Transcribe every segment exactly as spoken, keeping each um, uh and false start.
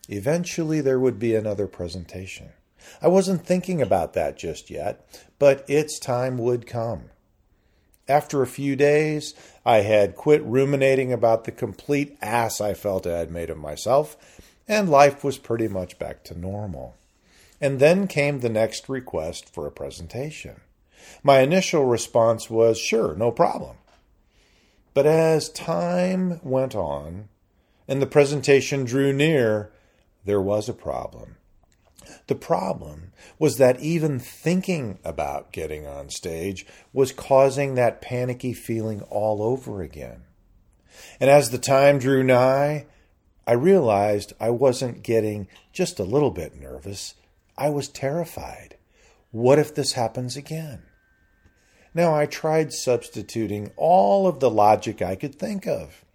Eventually there would be another presentation. I wasn't thinking about that just yet, but its time would come. After a few days, I had quit ruminating about the complete ass I felt I had made of myself, and life was pretty much back to normal. And then came the next request for a presentation. My initial response was, sure, no problem. But as time went on and the presentation drew near, there was a problem. The problem was that even thinking about getting on stage was causing that panicky feeling all over again. And as the time drew nigh, I realized I wasn't getting just a little bit nervous. I was terrified. What if this happens again? Now, I tried substituting all of the logic I could think of.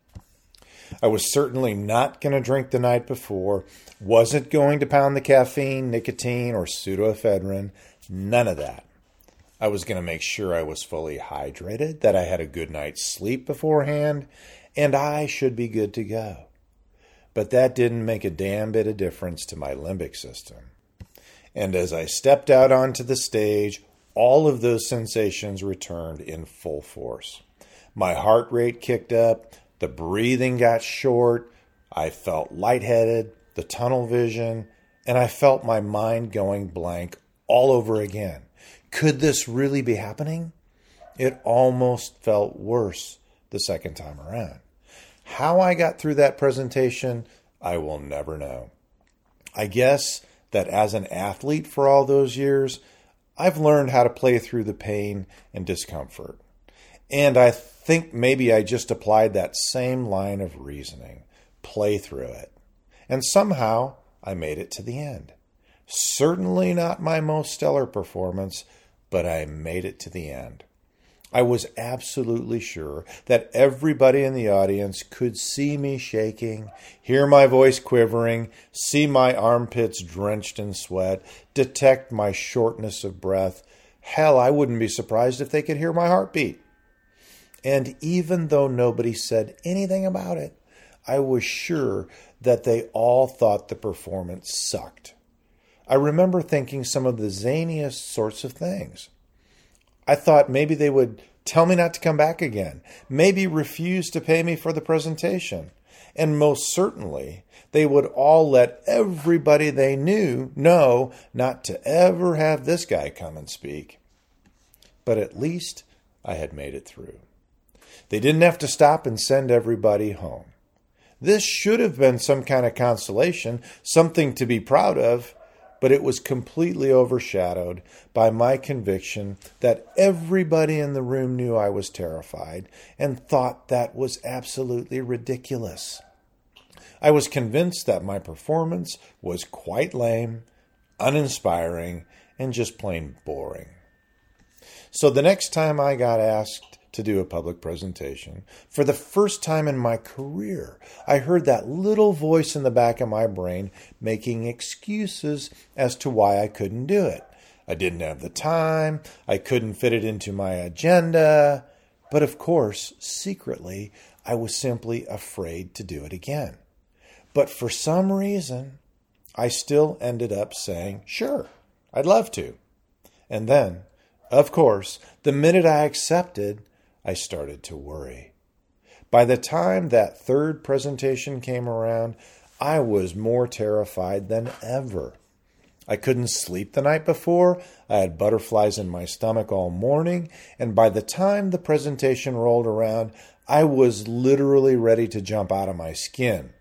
I was certainly not going to drink the night before, wasn't going to pound the caffeine, nicotine, or pseudoephedrine, none of that. I was going to make sure I was fully hydrated, that I had a good night's sleep beforehand, and I should be good to go. But that didn't make a damn bit of difference to my limbic system. And as I stepped out onto the stage, all of those sensations returned in full force. My heart rate kicked up, the breathing got short, I felt lightheaded, the tunnel vision, and I felt my mind going blank all over again. Could this really be happening? It almost felt worse the second time around. How I got through that presentation, I will never know. I guess that as an athlete for all those years, I've learned how to play through the pain and discomfort. And I think maybe I just applied that same line of reasoning. Play through it. And somehow I made it to the end. Certainly not my most stellar performance, but I made it to the end. I was absolutely sure that everybody in the audience could see me shaking, hear my voice quivering, see my armpits drenched in sweat, detect my shortness of breath. Hell, I wouldn't be surprised if they could hear my heartbeat. And even though nobody said anything about it, I was sure that they all thought the performance sucked. I remember thinking some of the zaniest sorts of things. I thought maybe they would tell me not to come back again, maybe refuse to pay me for the presentation, and most certainly they would all let everybody they knew know not to ever have this guy come and speak. But at least I had made it through. They didn't have to stop and send everybody home. This should have been some kind of consolation, something to be proud of, but it was completely overshadowed by my conviction that everybody in the room knew I was terrified and thought that was absolutely ridiculous. I was convinced that my performance was quite lame, uninspiring, and just plain boring. So the next time I got asked to do a public presentation, for the first time in my career, I heard that little voice in the back of my brain making excuses as to why I couldn't do it. I didn't have the time, I couldn't fit it into my agenda, but of course, secretly, I was simply afraid to do it again. But for some reason, I still ended up saying, sure, I'd love to. And then, of course, the minute I accepted, I started to worry. By the time that third presentation came around, I was more terrified than ever. I couldn't sleep the night before, I had butterflies in my stomach all morning, and by the time the presentation rolled around, I was literally ready to jump out of my skin.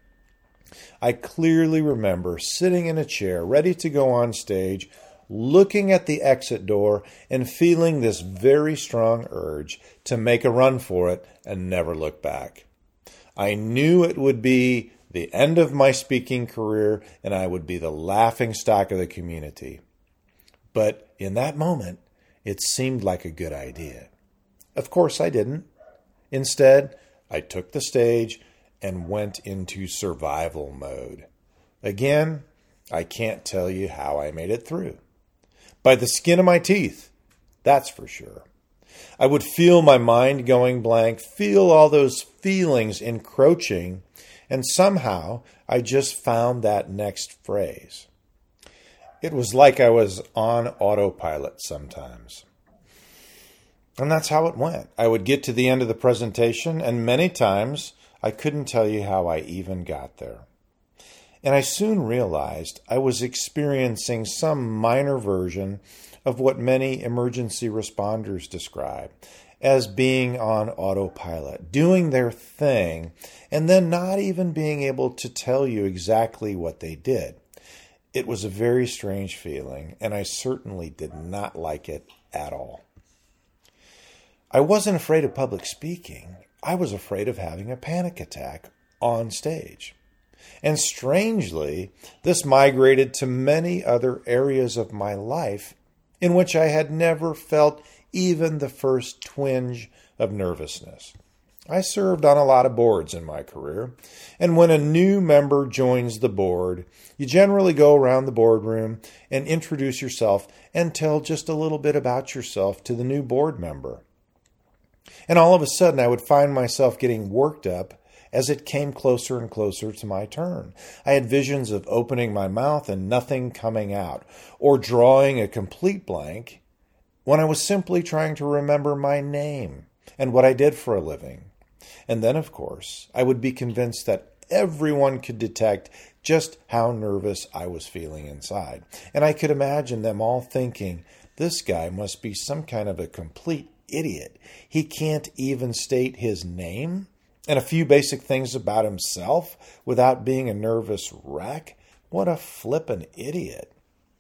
I clearly remember sitting in a chair, ready to go on stage, looking at the exit door and feeling this very strong urge to make a run for it and never look back. I knew it would be the end of my speaking career and I would be the laughingstock of the community. But in that moment, it seemed like a good idea. Of course, I didn't. Instead, I took the stage and went into survival mode. Again, I can't tell you how I made it through. By the skin of my teeth, that's for sure. I would feel my mind going blank, feel all those feelings encroaching, and somehow I just found that next phrase. It was like I was on autopilot sometimes. And that's how it went. I would get to the end of the presentation, and many times I couldn't tell you how I even got there. And I soon realized I was experiencing some minor version of what many emergency responders describe as being on autopilot, doing their thing, and then not even being able to tell you exactly what they did. It was a very strange feeling, and I certainly did not like it at all. I wasn't afraid of public speaking. I was afraid of having a panic attack on stage. And strangely, this migrated to many other areas of my life in which I had never felt even the first twinge of nervousness. I served on a lot of boards in my career, and when a new member joins the board, you generally go around the boardroom and introduce yourself and tell just a little bit about yourself to the new board member. And all of a sudden, I would find myself getting worked up as it came closer and closer to my turn. I had visions of opening my mouth and nothing coming out, or drawing a complete blank when I was simply trying to remember my name and what I did for a living. And then, of course, I would be convinced that everyone could detect just how nervous I was feeling inside. And I could imagine them all thinking, this guy must be some kind of a complete idiot. He can't even state his name and a few basic things about himself without being a nervous wreck. What a flippin' idiot.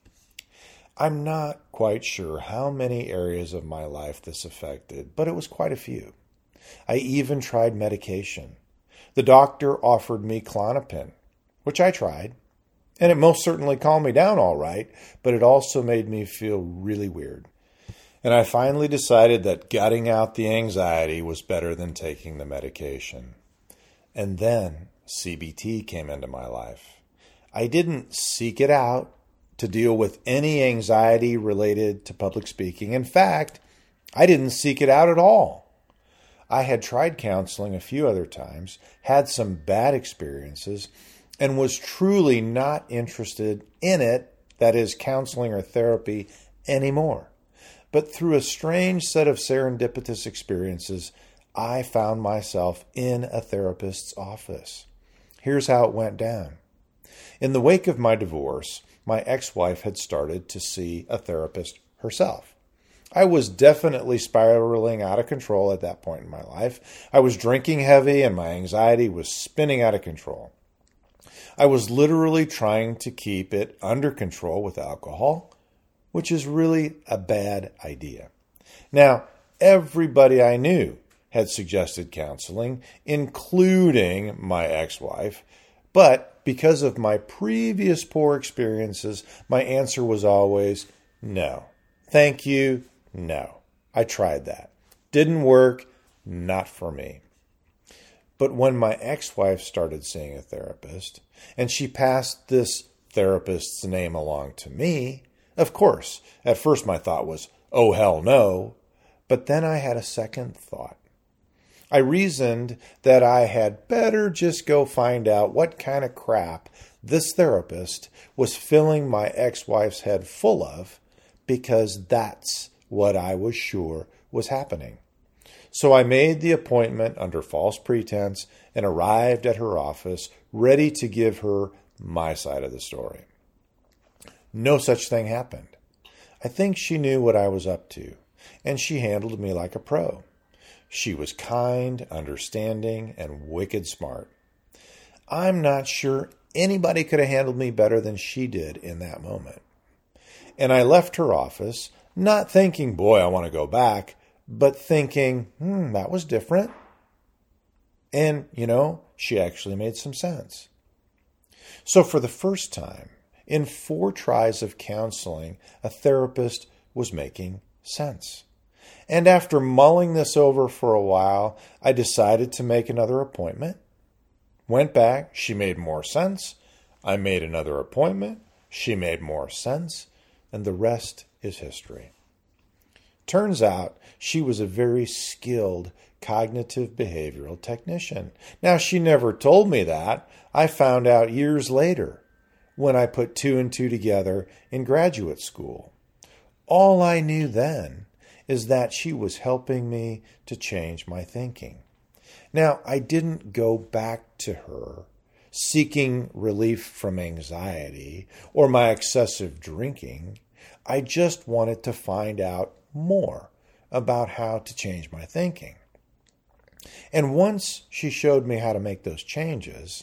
I'm not quite sure how many areas of my life this affected, but it was quite a few. I even tried medication. The doctor offered me Klonopin, which I tried, and it most certainly calmed me down all right, but it also made me feel really weird. And I finally decided that gutting out the anxiety was better than taking the medication. And then C B T came into my life. I didn't seek it out to deal with any anxiety related to public speaking. In fact, I didn't seek it out at all. I had tried counseling a few other times, had some bad experiences, and was truly not interested in it, that is, counseling or therapy, anymore. But through a strange set of serendipitous experiences, I found myself in a therapist's office. Here's how it went down. In the wake of my divorce, my ex-wife had started to see a therapist herself. I was definitely spiraling out of control at that point in my life. I was drinking heavy and my anxiety was spinning out of control. I was literally trying to keep it under control with alcohol, which is really a bad idea. Now, everybody I knew had suggested counseling, including my ex-wife, but because of my previous poor experiences, my answer was always no. Thank you. No, I tried that. Didn't work, not for me. But when my ex-wife started seeing a therapist, and she passed this therapist's name along to me, of course, at first my thought was, oh, hell no. But then I had a second thought. I reasoned that I had better just go find out what kind of crap this therapist was filling my ex-wife's head full of, because that's what I was sure was happening. So I made the appointment under false pretense and arrived at her office ready to give her my side of the story. No such thing happened. I think she knew what I was up to, and she handled me like a pro. She was kind, understanding, and wicked smart. I'm not sure anybody could have handled me better than she did in that moment. And I left her office, not thinking, boy, I want to go back, but thinking, hmm, that was different. And, you know, she actually made some sense. So for the first time, in four tries of counseling, a therapist was making sense. And after mulling this over for a while, I decided to make another appointment. Went back, she made more sense. I made another appointment, she made more sense. And the rest is history. Turns out she was a very skilled cognitive behavioral technician. Now, she never told me that. I found out years later when I put two and two together in graduate school. All I knew then is that she was helping me to change my thinking. Now, I didn't go back to her seeking relief from anxiety or my excessive drinking. I just wanted to find out more about how to change my thinking. And once she showed me how to make those changes,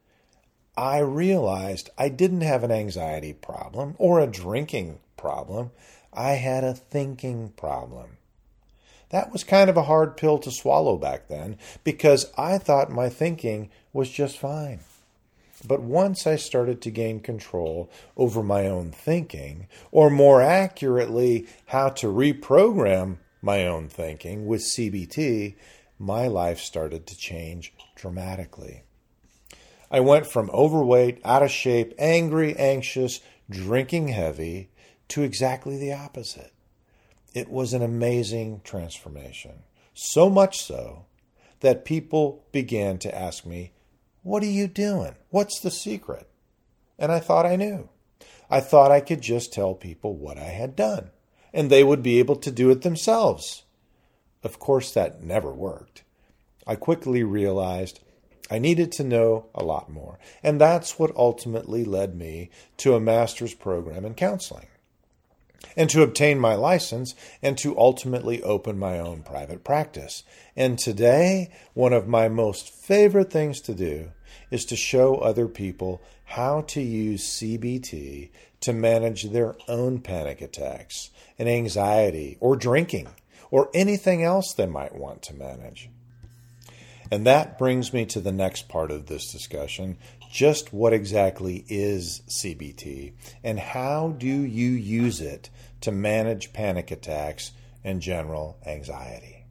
I realized I didn't have an anxiety problem or a drinking problem. I had a thinking problem. That was kind of a hard pill to swallow back then because I thought my thinking was just fine. But once I started to gain control over my own thinking, or more accurately, how to reprogram my own thinking with C B T, my life started to change dramatically. I went from overweight, out of shape, angry, anxious, drinking heavy, to exactly the opposite. It was an amazing transformation. So much so that people began to ask me, "What are you doing? What's the secret?" And I thought I knew. I thought I could just tell people what I had done, and they would be able to do it themselves. Of course, that never worked. I quickly realized I needed to know a lot more, and that's what ultimately led me to a master's program in counseling, and to obtain my license, and to ultimately open my own private practice. And today, one of my most favorite things to do is to show other people how to use C B T to manage their own panic attacks and anxiety or drinking or anything else they might want to manage. And that brings me to the next part of this discussion. Just what exactly is C B T and how do you use it to manage panic attacks and general anxiety?